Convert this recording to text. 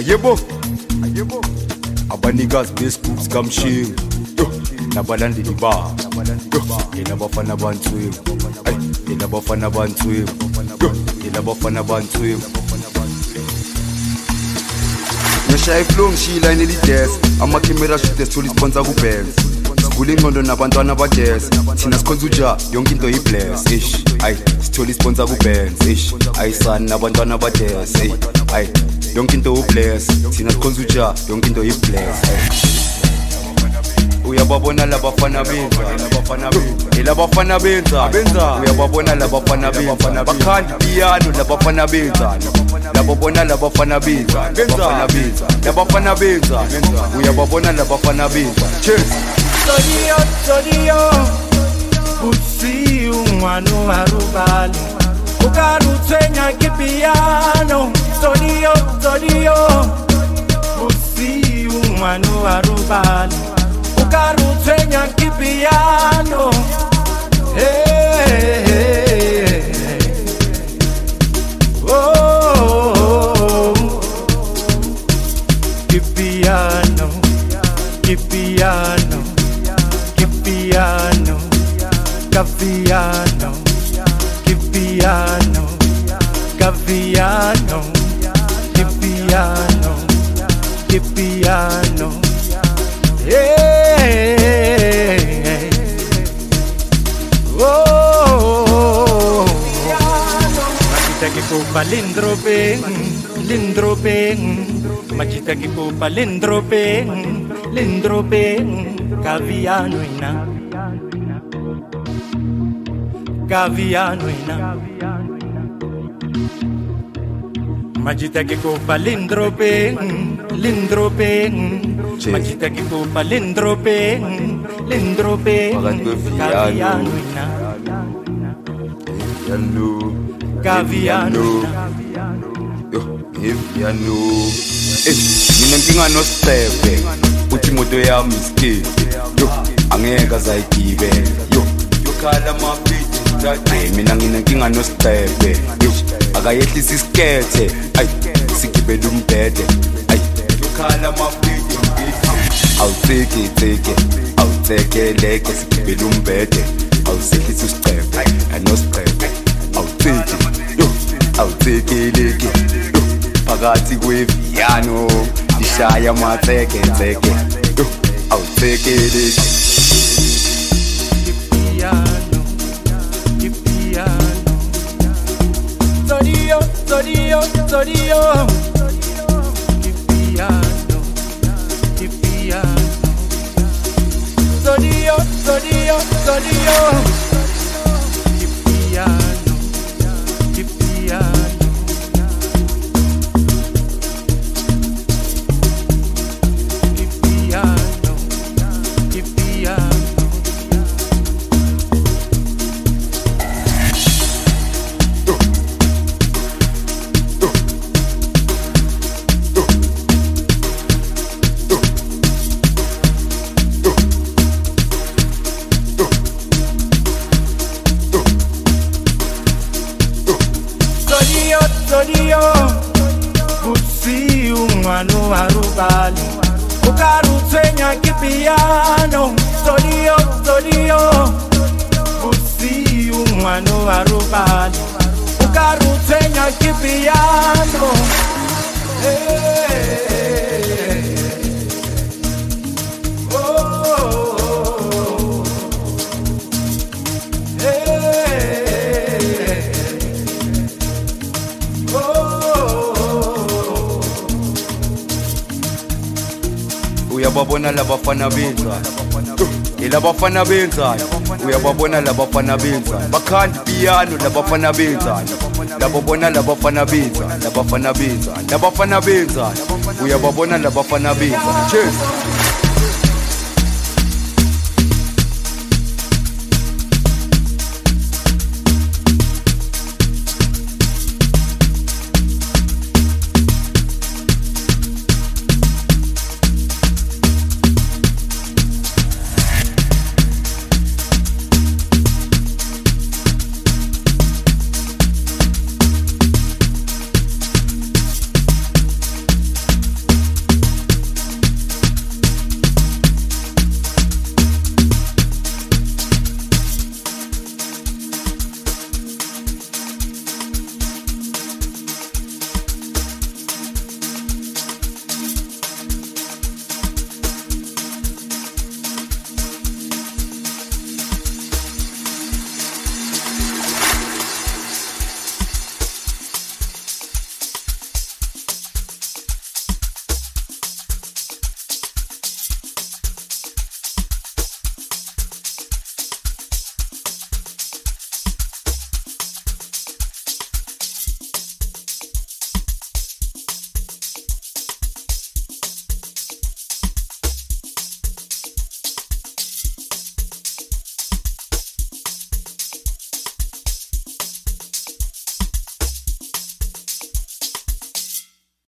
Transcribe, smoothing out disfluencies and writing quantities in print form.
ayebo abanikazi besibooks kamshinga nabalandeli ba yena bafana bantswini yena bafana bantswini yena bafana bantswini ngishaya iflow ngishila inelides ama-camera shooters thola isponsor kubanks sivula ingqondo nabantwana bajazz thina sikhonza uja yonke into yibless ayi sithola isponsor kubanks ayisani nabantwana bajazz ayi yonke into ubless thina sikhonza uja yonke into yibless uyababona labafana benza labafana benza uyababona labafana benza bakhanda piano labafana benza lababona labafana benza labafana benza uyababona labafana benza cheers Sodio Utsi umano arubali Ukarutsenya kipiano Sodio Utsi umano arubali Ukarutsenya kipiano Hey Oh Kipiano Kipiano Kipiano, Gaviano, Kipiano, Gaviano, Kipiano, Kipiano, hey, oh, Majita que copa lindropeng, Majita que copa lindropeng, Gaviano ina Majita que copa lindropeng Majita que copa lindropeng Gaviano ina Gaviano mina nkinga nostepe uthi imoto yami iskip angeke azayigibela yokhala mafiti mina nginenkinga nostepe akayehlisa isikethe sigibela umbhede yokhala mafiti awuthekeleke sigibela umbhede awusehlisa isicepe nostepe awuthekeleke phakathi kweviano ishaya amatheke awuthekeleke Sodio Utsi umano arubali Ukarutsenya kipiano Sodio Utsi umano arubali Ukarutsenya kipiano Hey uyababona labafana benza labafana benza uyababona labafana benza bakhanda piano labafana benza lababona labafana benza uyababona labafana benza cheers